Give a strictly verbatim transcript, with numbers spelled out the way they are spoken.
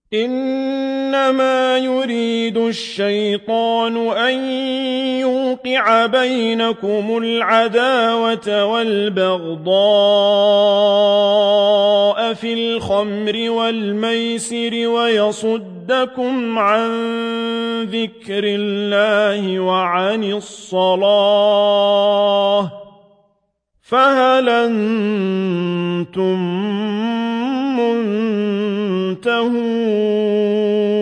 إنما يريد الشيطان أن يوقع بينكم العداوة والبغضاء في الخمر والميسر ويصدكم عن ذكر الله وعن الصلاة فهل أنتم منتهون